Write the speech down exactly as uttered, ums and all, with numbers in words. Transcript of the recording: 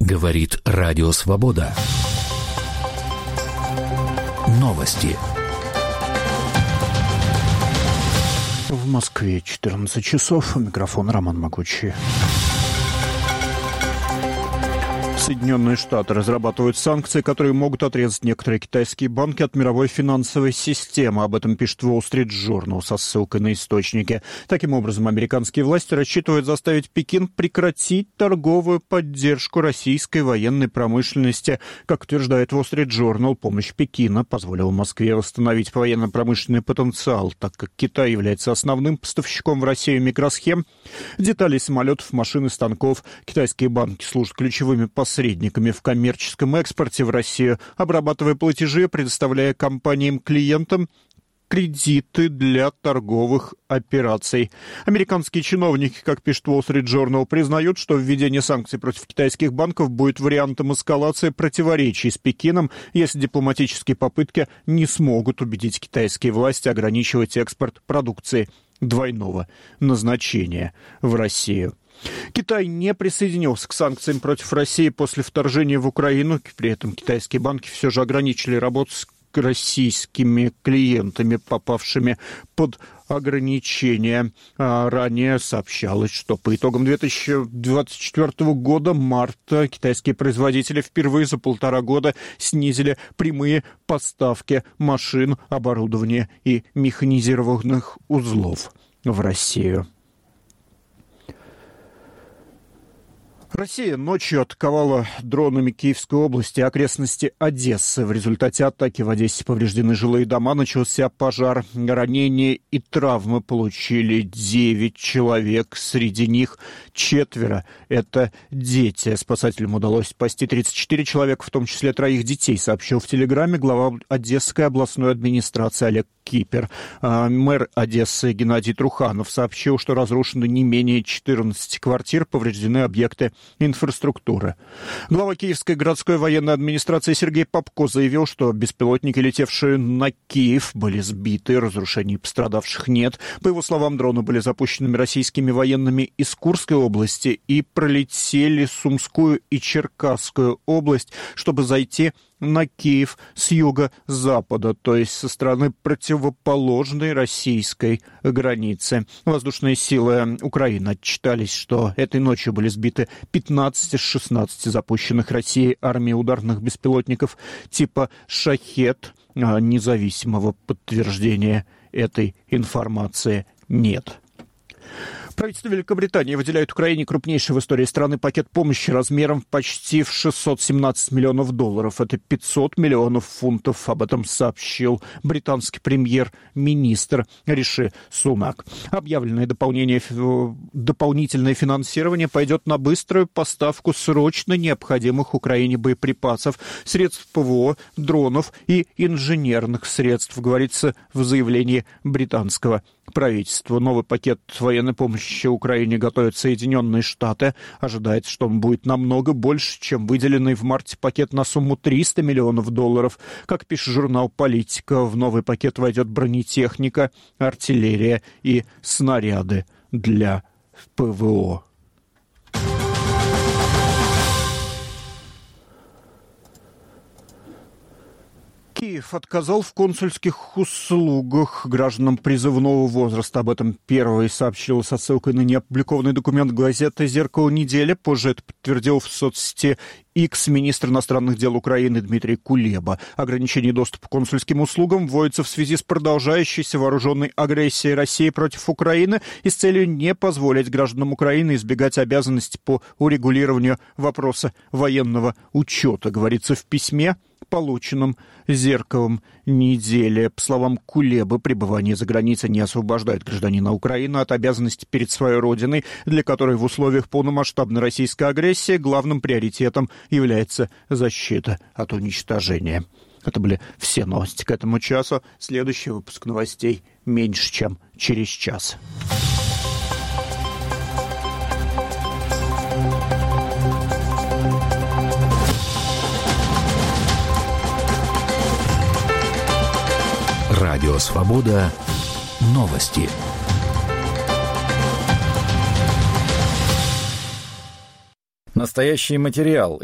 Говорит Радио Свобода. Новости. В Москве четырнадцать часов. Микрофон Роман Могучий. Соединенные Штаты разрабатывают санкции, которые могут отрезать некоторые китайские банки от мировой финансовой системы. Об этом пишет Wall Street Journal со ссылкой на источники. Таким образом, американские власти рассчитывают заставить Пекин прекратить торговую поддержку российской военной промышленности. Как утверждает Wall Street Journal, помощь Пекина позволила Москве восстановить военно-промышленный потенциал, так как Китай является основным поставщиком в Россию микросхем, деталей самолетов, машин и станков. Китайские банки служат ключевыми посредниками посредниками в коммерческом экспорте в Россию, обрабатывая платежи, предоставляя компаниям-клиентам кредиты для торговых операций. Американские чиновники, как пишет Wall Street Journal, признают, что введение санкций против китайских банков будет вариантом эскалации противоречий с Пекином, если дипломатические попытки не смогут убедить китайские власти ограничивать экспорт продукции двойного назначения в Россию. Китай не присоединился к санкциям против России после вторжения в Украину. При этом китайские банки все же ограничили работу с российскими клиентами, попавшими под ограничения. А ранее сообщалось, что по итогам две тысячи двадцать четвёртого года, марта, китайские производители впервые за полтора года снизили прямые поставки машин, оборудования и механизированных узлов в Россию. Россия ночью атаковала дронами Киевской области и окрестности Одессы. В результате атаки в Одессе повреждены жилые дома, начался пожар. Ранения и травмы получили девять человек. Среди них четверо – это дети. Спасателям удалось спасти тридцать четыре человека, в том числе троих детей, сообщил в Телеграме глава Одесской областной администрации Олег Кипер. Мэр Одессы Геннадий Труханов сообщил, что разрушено не менее четырнадцать квартир, повреждены объекты инфраструктуры. Глава Киевской городской военной администрации Сергей Попко заявил, что беспилотники, летевшие на Киев, были сбиты, разрушений пострадавших нет. По его словам, дроны были запущены российскими военными из Курской области и пролетели Сумскую и Черкасскую область, чтобы зайти на Киев с юго-запада, то есть со стороны противоположной российской границы. Воздушные силы Украины отчитались, что этой ночью были сбиты пятнадцать из шестнадцати запущенных Россией армией ударных беспилотников типа «Шахед». Независимого подтверждения этой информации нет. Правительство Великобритании выделяет Украине крупнейший в истории страны пакет помощи размером почти в шестьсот семнадцать миллионов долларов. Это пятьсот миллионов фунтов. Об этом сообщил британский премьер-министр Риши Сунак. Объявленное дополнение, дополнительное финансирование пойдет на быструю поставку срочно необходимых Украине боеприпасов, средств ПВО, дронов и инженерных средств, говорится в заявлении британского правительства. Новый пакет военной помощи Украине готовят Соединенные Штаты. Ожидается, что он будет намного больше, чем выделенный в марте пакет на сумму триста миллионов долларов. Как пишет журнал «Политика», в новый пакет войдет бронетехника, артиллерия и снаряды для ПВО. Киев отказал в консульских услугах гражданам призывного возраста. Об этом первой сообщила со ссылкой на неопубликованный документ газета «Зеркало недели». Позже это подтвердил в соцсети X министр иностранных дел Украины Дмитрий Кулеба. Ограничение доступа к консульским услугам вводится в связи с продолжающейся вооруженной агрессией России против Украины и с целью не позволить гражданам Украины избегать обязанностей по урегулированию вопроса военного учета, говорится в письме, полученном «Зеркалом недели». По словам Кулебы, пребывание за границей не освобождает гражданина Украины от обязанностей перед своей родиной, для которой в условиях полномасштабной российской агрессии главным приоритетом является защита от уничтожения. Это были все новости к этому часу. Следующий выпуск новостей меньше, чем через час. Радио Свобода. Новости. Настоящий материал